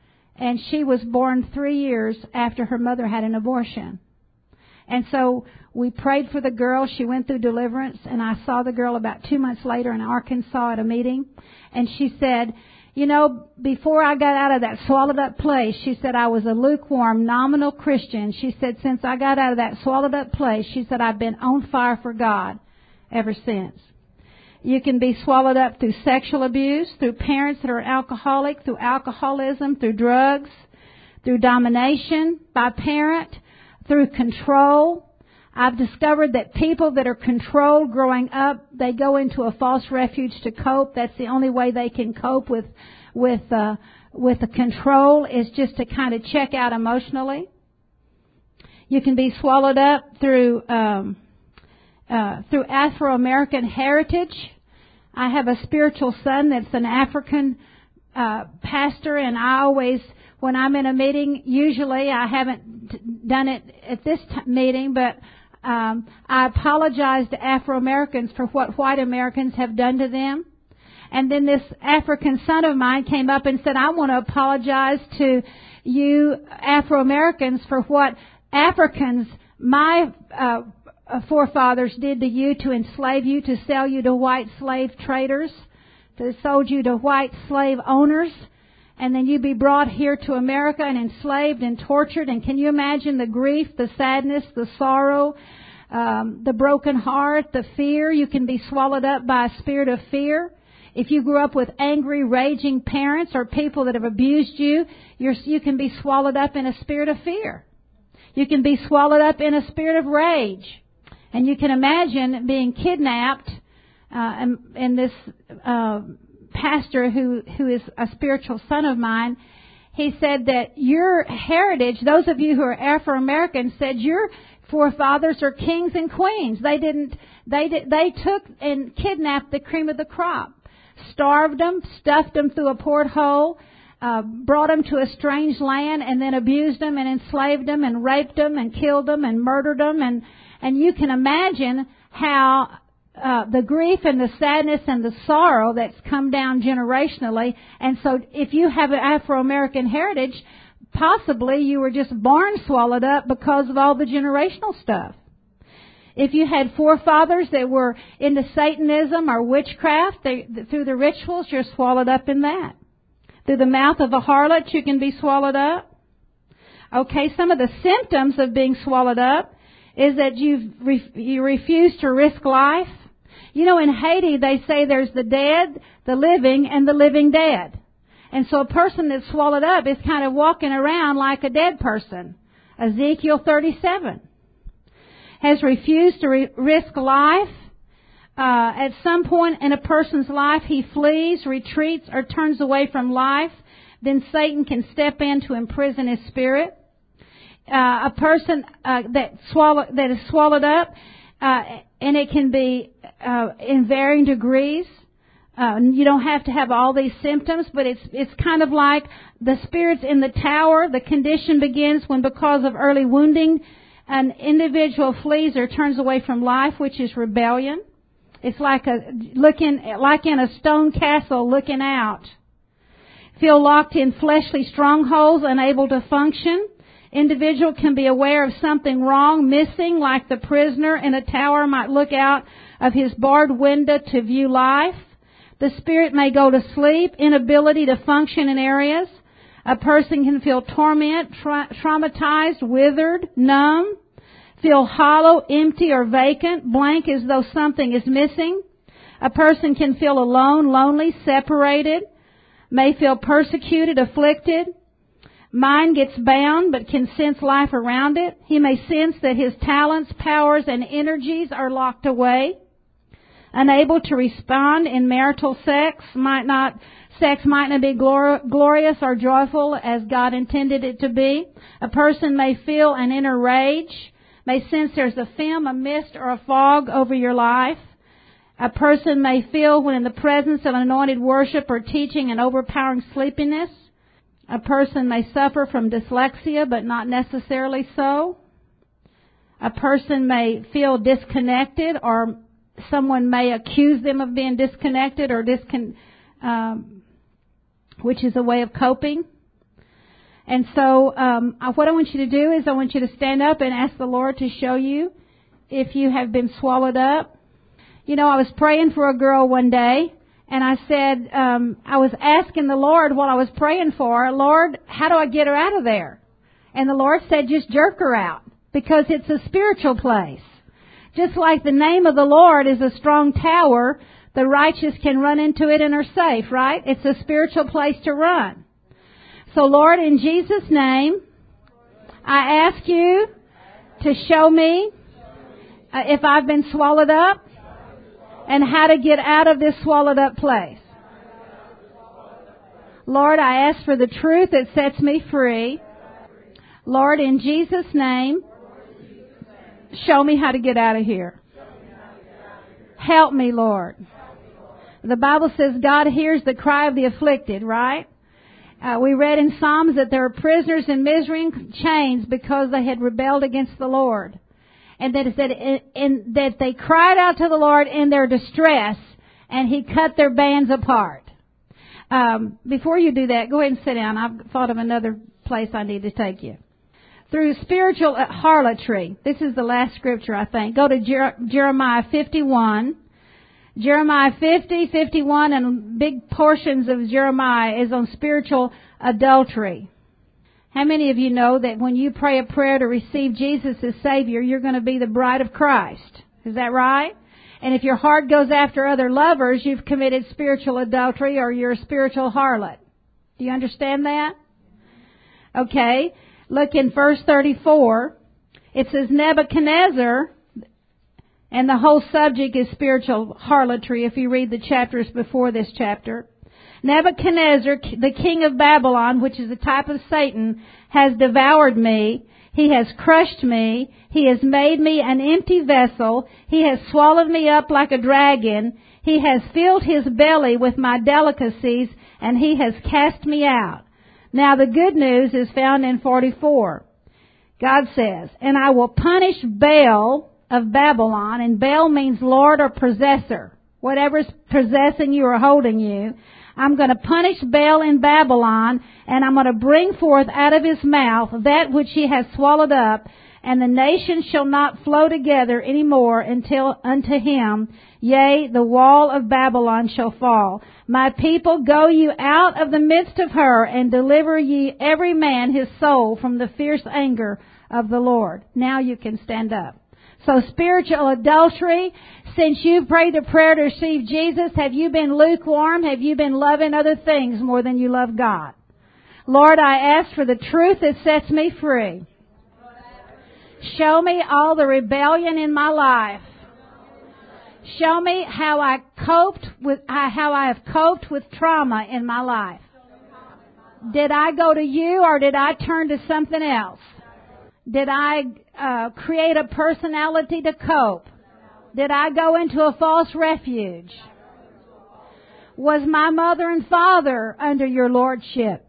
and she was born three years after her mother had an abortion. And so we prayed for the girl. She went through deliverance, and I saw the girl about two months later in Arkansas at a meeting. And she said, you know, before I got out of that swallowed up place, she said, I was a lukewarm, nominal Christian. She said, since I got out of that swallowed up place, she said, I've been on fire for God ever since. You can be swallowed up through sexual abuse, through parents that are alcoholic, through alcoholism, through drugs, through domination by parent, through control. I've discovered that people that are controlled growing up, they go into a false refuge to cope. That's the only way they can cope with with uh, with the control, is just to kind of check out emotionally. You can be swallowed up through um, uh, through Afro-American heritage. I have a spiritual son that's an African uh, pastor, and I always, when I'm in a meeting, usually I haven't done it at this t- meeting, but um, I apologize to Afro-Americans for what white Americans have done to them. And then this African son of mine came up and said, I want to apologize to you Afro-Americans for what Africans, my uh, forefathers did to you, to enslave you, to sell you to white slave traders, to sold you to white slave owners. And then you be brought here to America and enslaved and tortured. And can you imagine the grief, the sadness, the sorrow, um, the broken heart, the fear? You can be swallowed up by a spirit of fear. If you grew up with angry, raging parents or people that have abused you, you're, you can be swallowed up in a spirit of fear. You can be swallowed up in a spirit of rage. And you can imagine being kidnapped, uh, and, and this uh, pastor who, who is a spiritual son of mine, he said that your heritage, those of you who are Afro-American, said your forefathers are kings and queens. They didn't, they did, they took and kidnapped the cream of the crop, starved them, stuffed them through a porthole, uh, brought them to a strange land, and then abused them and enslaved them and raped them and killed them and murdered them. And, and you can imagine how Uh, the grief and the sadness and the sorrow that's come down generationally. And so if you have an Afro-American heritage, possibly you were just born swallowed up because of all the generational stuff. If you had forefathers that were into Satanism or witchcraft, they, through the rituals, you're swallowed up in that. Through the mouth of a harlot, you can be swallowed up. Okay, some of the symptoms of being swallowed up is that you've re- you refuse to risk life. You know, in Haiti, they say there's the dead, the living, and the living dead. And so a person that's swallowed up is kind of walking around like a dead person. Ezekiel thirty-seven. Has refused to re- risk life. Uh, at some point in a person's life, he flees, retreats, or turns away from life. Then Satan can step in to imprison his spirit. Uh, a person uh, that swallow that is swallowed up, uh, and it can be uh, in varying degrees. Uh, you don't have to have all these symptoms, but it's it's kind of like the spirits in the tower. The condition begins when, because of early wounding, an individual flees or turns away from life, which is rebellion. It's like a looking like in a stone castle looking out. Feel locked in fleshly strongholds, unable to function. Individual can be aware of something wrong, missing, like the prisoner in a tower might look out of his barred window to view life. The spirit may go to sleep, inability to function in areas. A person can feel torment, tra- traumatized, withered, numb, feel hollow, empty, or vacant, blank as though something is missing. A person can feel alone, lonely, separated, may feel persecuted, afflicted. Mind gets bound but can sense life around it. He may sense that his talents, powers, and energies are locked away. Unable to respond in marital sex, might not sex might not be glor- glorious or joyful as God intended it to be. A person may feel an inner rage, may sense there's a film, a mist, or a fog over your life. A person may feel, when in the presence of anointed worship or teaching, an overpowering sleepiness. A person may suffer from dyslexia, but not necessarily so. A person may feel disconnected, or someone may accuse them of being disconnected, or discon, um, which is a way of coping. And so um, what I want you to do is I want you to stand up and ask the Lord to show you if you have been swallowed up. You know, I was praying for a girl one day, and I said, um, I was asking the Lord while I was praying for her, Lord, how do I get her out of there? And the Lord said, just jerk her out, because it's a spiritual place. Just like the name of the Lord is a strong tower, the righteous can run into it and are safe, right? It's a spiritual place to run. So, Lord, in Jesus' name, I ask you to show me uh, if I've been swallowed up and how to get out of this swallowed up place. Lord, I ask for the truth that sets me free. Lord, in Jesus' name, show me how to get out of here. Help me, Lord. The Bible says God hears the cry of the afflicted, right? Uh, we read in Psalms that there are prisoners in misery and chains because they had rebelled against the Lord. And that, that, in, that they cried out to the Lord in their distress, and He cut their bands apart. Um, before you do that, go ahead and sit down. I've thought of another place I need to take you. Through spiritual harlotry. This is the last scripture, I think. Go to Jer- Jeremiah fifty-one. Jeremiah fifty, fifty-one, and big portions of Jeremiah is on spiritual adultery. How many of you know that when you pray a prayer to receive Jesus as Savior, you're going to be the bride of Christ? Is that right? And if your heart goes after other lovers, you've committed spiritual adultery, or you're a spiritual harlot. Do you understand that? Okay. Look in verse thirty-four. It says Nebuchadnezzar, and the whole subject is spiritual harlotry if you read the chapters before this chapter. Nebuchadnezzar, the king of Babylon, which is a type of Satan, has devoured me. He has crushed me. He has made me an empty vessel. He has swallowed me up like a dragon. He has filled his belly with my delicacies, and he has cast me out. Now the good news is found in forty-four. God says, and I will punish Baal of Babylon, and Baal means Lord or possessor. Whatever's possessing you or holding you. I'm going to punish Baal in Babylon, and I'm going to bring forth out of his mouth that which he has swallowed up, and the nations shall not flow together any more until unto him, yea, the wall of Babylon shall fall. My people, go you out of the midst of her, and deliver ye every man his soul from the fierce anger of the Lord. Now you can stand up. So spiritual adultery, since you've prayed the prayer to receive Jesus, have you been lukewarm? Have you been loving other things more than you love God? Lord, I ask for the truth that sets me free. Show me all the rebellion in my life. Show me how I coped with, how I have coped with trauma in my life. Did I go to you, or did I turn to something else? Did I uh, create a personality to cope? Did I go into a false refuge? Was my mother and father under your lordship?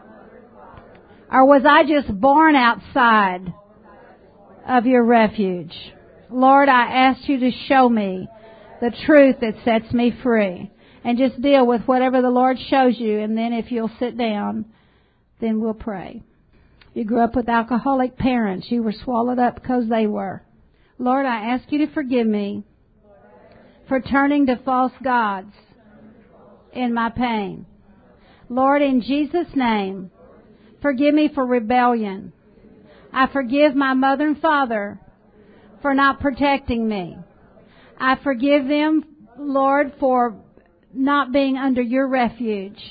Or was I just born outside of your refuge? Lord, I ask you to show me the truth that sets me free. And just deal with whatever the Lord shows you. And then if you'll sit down, then we'll pray. You grew up with alcoholic parents. You were swallowed up because they were. Lord, I ask you to forgive me for turning to false gods in my pain. Lord, in Jesus' name, forgive me for rebellion. I forgive my mother and father for not protecting me. I forgive them, Lord, for not being under your refuge.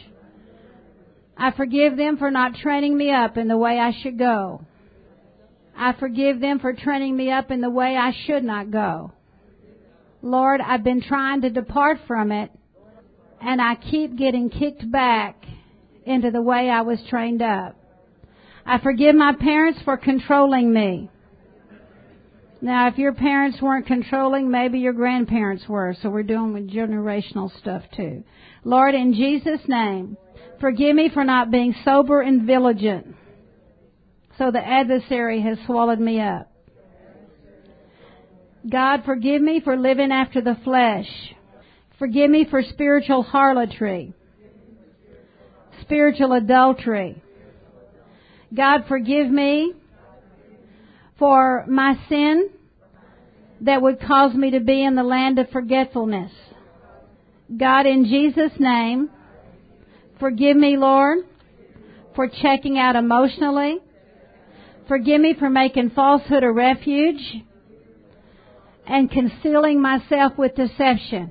I forgive them for not training me up in the way I should go. I forgive them for training me up in the way I should not go. Lord, I've been trying to depart from it, and I keep getting kicked back into the way I was trained up. I forgive my parents for controlling me. Now, if your parents weren't controlling, maybe your grandparents were, so we're doing with generational stuff too. Lord, in Jesus' name, forgive me for not being sober and vigilant, so the adversary has swallowed me up. God, forgive me for living after the flesh. Forgive me for spiritual harlotry, spiritual adultery. God, forgive me for my sin that would cause me to be in the land of forgetfulness. God, in Jesus' name, forgive me, Lord, for checking out emotionally. Forgive me for making falsehood a refuge and concealing myself with deception.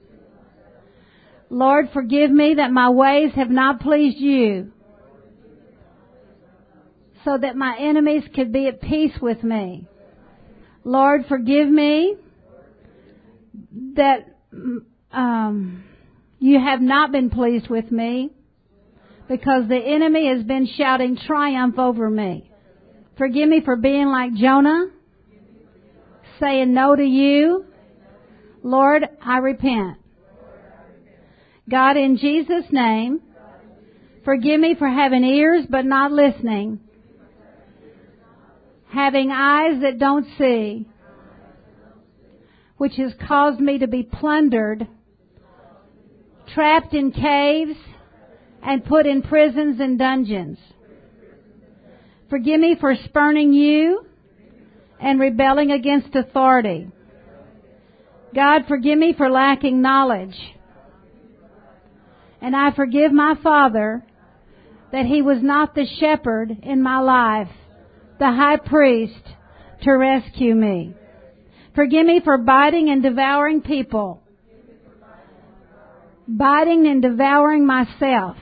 Lord, forgive me that my ways have not pleased you, so that my enemies could be at peace with me. Lord, forgive me that um, you have not been pleased with me, because the enemy has been shouting triumph over me. Forgive me for being like Jonah, saying no to you. Lord, I repent. God, in Jesus' name, forgive me for having ears but not listening, having eyes that don't see, which has caused me to be plundered, trapped in caves, and put in prisons and dungeons. Forgive me for spurning you and rebelling against authority. God, forgive me for lacking knowledge. And I forgive my father that he was not the shepherd in my life, the high priest, to rescue me. Forgive me for biting and devouring people, biting and devouring myself.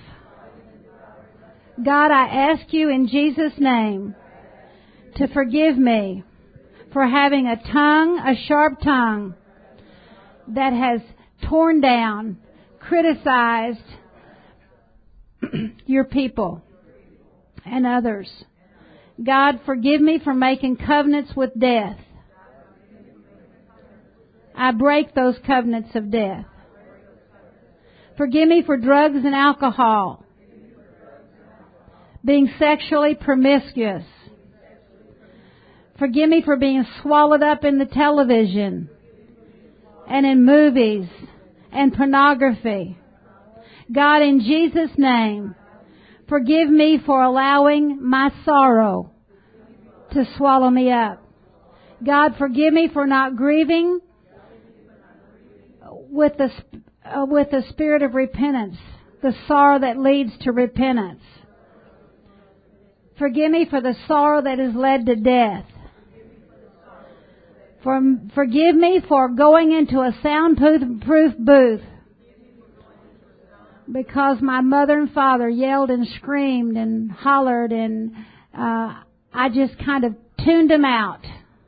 God, I ask you in Jesus' name to forgive me for having a tongue, a sharp tongue, that has torn down, criticized your people and others. God, forgive me for making covenants with death. I break those covenants of death. Forgive me for drugs and alcohol, being sexually promiscuous. Forgive me for being swallowed up in the television and in movies and pornography. God, in Jesus' name, forgive me for allowing my sorrow to swallow me up. God, forgive me for not grieving with the uh, with the spirit of repentance, the sorrow that leads to repentance. Forgive me for the sorrow that has led to death. For, forgive me for going into a soundproof booth because my mother and father yelled and screamed and hollered, and uh, I just kind of tuned them out.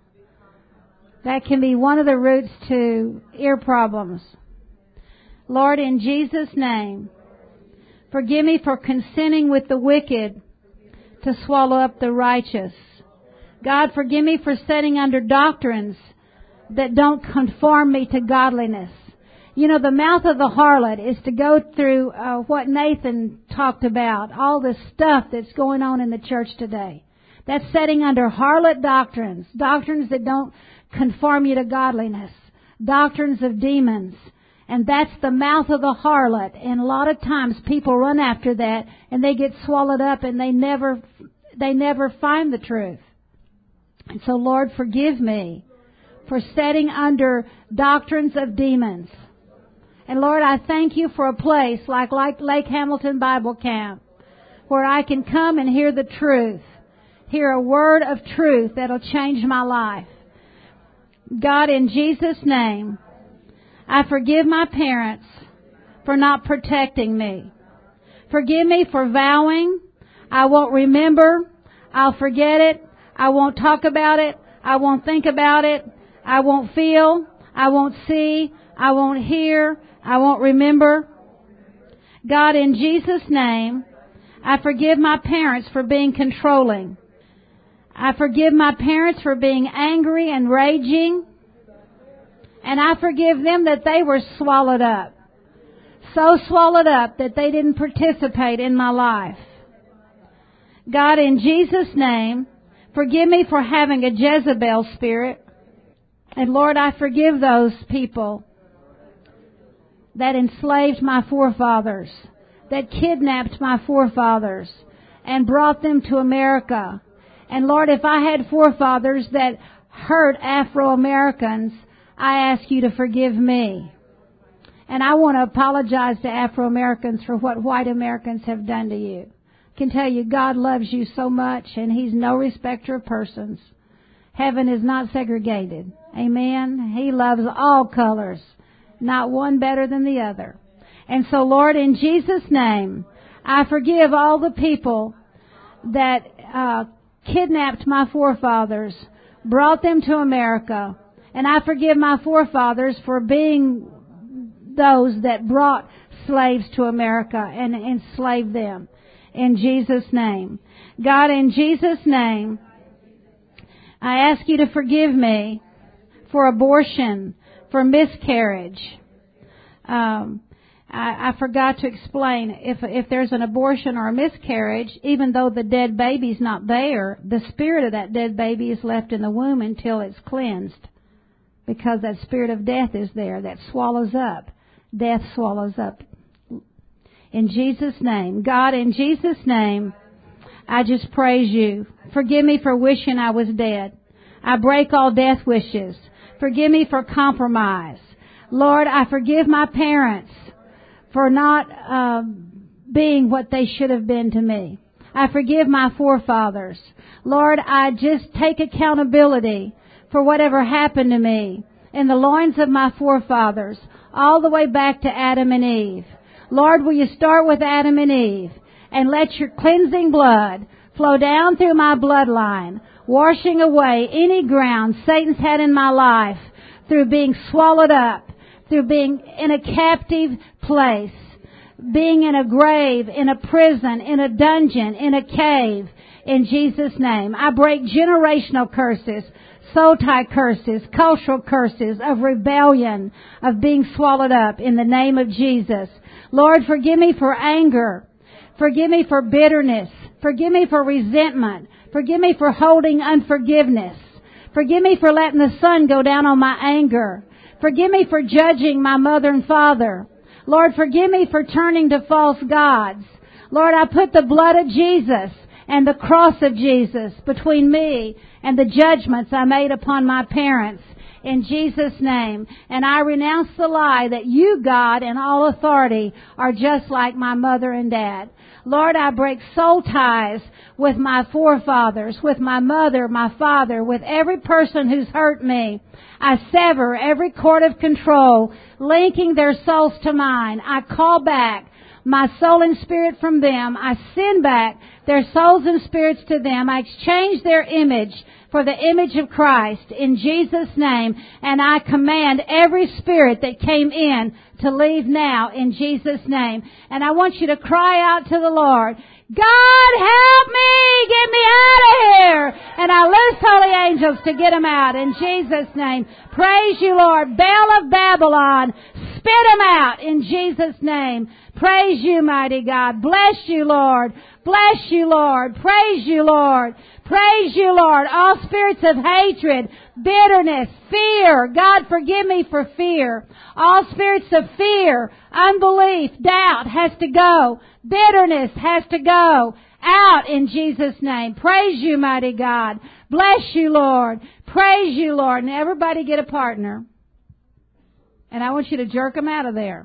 That can be one of the roots to ear problems. Lord, in Jesus' name, forgive me for consenting with the wicked to swallow up the righteous. God, forgive me for sitting under doctrines that don't conform me to godliness. You know, the mouth of the harlot is to go through uh, what Nathan talked about, all the stuff that's going on in the church today. That's setting under harlot doctrines, doctrines that don't conform you to godliness, doctrines of demons. And that's the mouth of the harlot. And a lot of times people run after that and they get swallowed up and they never, they never find the truth. And so, Lord, forgive me for setting under doctrines of demons. And Lord, I thank you for a place like, like Lake Hamilton Bible Camp where I can come and hear the truth, hear a word of truth that'll change my life. God, in Jesus' name, I forgive my parents for not protecting me. Forgive me for vowing I won't remember, I'll forget it, I won't talk about it, I won't think about it, I won't feel, I won't see, I won't hear, I won't remember. God, in Jesus' name, I forgive my parents for being controlling. I forgive my parents for being angry and raging. And I forgive them that they were swallowed up. So swallowed up that they didn't participate in my life. God, in Jesus' name, forgive me for having a Jezebel spirit. And Lord, I forgive those people that enslaved my forefathers, that kidnapped my forefathers, and brought them to America. And Lord, if I had forefathers that hurt Afro-Americans, I ask you to forgive me. And I want to apologize to Afro-Americans for what white Americans have done to you. I can tell you, God loves you so much, and He's no respecter of persons. Heaven is not segregated. Amen. He loves all colors, not one better than the other. And so, Lord, in Jesus' name, I forgive all the people that uh, kidnapped my forefathers, brought them to America, and I forgive my forefathers for being those that brought slaves to America and enslaved them. In Jesus' name. God, in Jesus' name, I ask you to forgive me for abortion, for miscarriage. Um, I, I forgot to explain, if if there's an abortion or a miscarriage, even though the dead baby's not there, the spirit of that dead baby is left in the womb until it's cleansed. Because that spirit of death is there that swallows up. Death swallows up. In Jesus' name. God, in Jesus' name, I just praise you. Forgive me for wishing I was dead. I break all death wishes. Forgive me for compromise. Lord, I forgive my parents for not uh, being what they should have been to me. I forgive my forefathers. Lord, I just take accountability for whatever happened to me in the loins of my forefathers, all the way back to Adam and Eve. Lord, will you start with Adam and Eve and let your cleansing blood flow down through my bloodline, washing away any ground Satan's had in my life through being swallowed up, through being in a captive place, being in a grave, in a prison, in a dungeon, in a cave. In Jesus' name, I break generational curses, soul tie curses, cultural curses of rebellion, of being swallowed up in the name of Jesus. Lord, forgive me for anger. Forgive me for bitterness. Forgive me for resentment. Forgive me for holding unforgiveness. Forgive me for letting the sun go down on my anger. Forgive me for judging my mother and father. Lord, forgive me for turning to false gods. Lord, I put the blood of Jesus and the cross of Jesus between me and the judgments I made upon my parents. In Jesus' name. And I renounce the lie that you, God, and all authority are just like my mother and dad. Lord, I break soul ties with my forefathers, with my mother, my father, with every person who's hurt me. I sever every cord of control, linking their souls to mine. I call back my soul and spirit from them. I send back their souls and spirits to them. I exchange their image for the image of Christ in Jesus' name. And I command every spirit that came in to leave now in Jesus' name. And I want you to cry out to the Lord, God, help me! Get me out of here! And I loose holy angels to get them out in Jesus' name. Praise you, Lord. Baal of Babylon, spit them out in Jesus' name. Praise you, mighty God. Bless you, Lord. Bless you, Lord. Praise you, Lord. Praise you, Lord. All spirits of hatred, bitterness, fear. God, forgive me for fear. All spirits of fear, unbelief, doubt has to go. Bitterness has to go out in Jesus' name. Praise you, mighty God. Bless you, Lord. Praise you, Lord. And everybody get a partner. And I want you to jerk them out of there.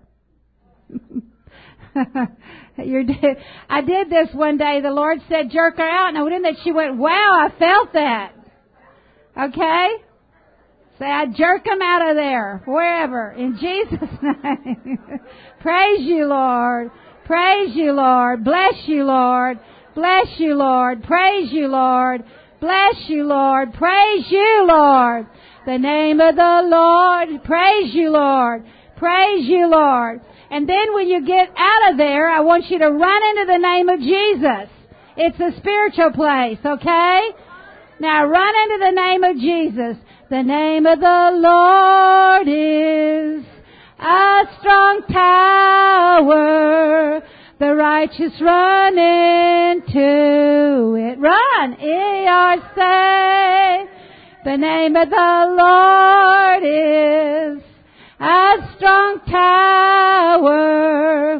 You're dead. I did this one day. The Lord said, jerk her out. And I went in there. She went, wow, I felt that. Okay? Say, I jerk them out of there. Wherever. In Jesus' name. Praise you, Lord. Praise you, Lord. Bless you, Lord. Bless you, Lord. Praise you, Lord. Bless you, Lord. Praise you, Lord. The name of the Lord. Praise you, Lord. Praise you, Lord. And then when you get out of there, I want you to run into the name of Jesus. It's a spiritual place, okay? Now run into the name of Jesus. The name of the Lord is a strong tower. The righteous run into it. Run! Ye are saved. The name of the Lord is a strong tower.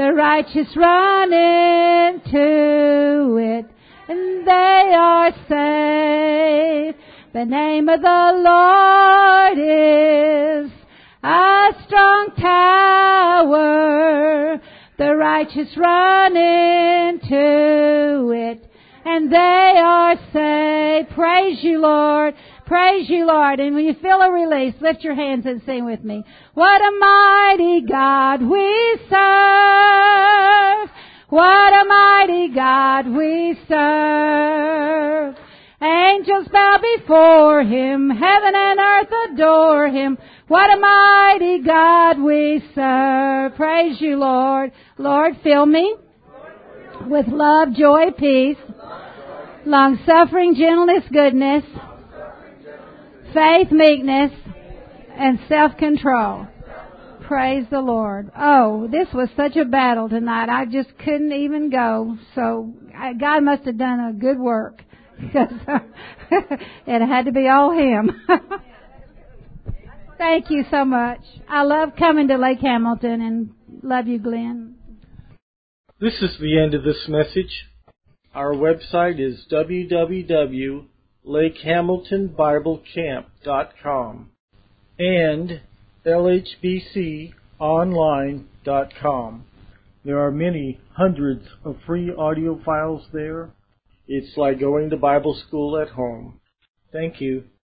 The righteous run into it, and they are saved. The name of the Lord is a strong tower. The righteous run into it, and they are saved. Praise you, Lord. Praise you, Lord. And when you feel a release, lift your hands and sing with me. What a mighty God we serve. What a mighty God we serve. Angels bow before Him. Heaven and earth adore Him. What a mighty God we serve. Praise you, Lord. Lord, fill me with love, joy, peace, long-suffering, gentleness, goodness, faith, meekness, and self-control. Praise the Lord. Oh, this was such a battle tonight. I just couldn't even go. So I, God must have done a good work, because it had to be all Him. Thank you so much. I love coming to Lake Hamilton, and love you, Glenn. This is the end of this message. Our website is w w w dot lake hamilton bible camp dot com and l h b c online dot com. There are many hundreds of free audio files there. It's like going to Bible school at home. Thank you.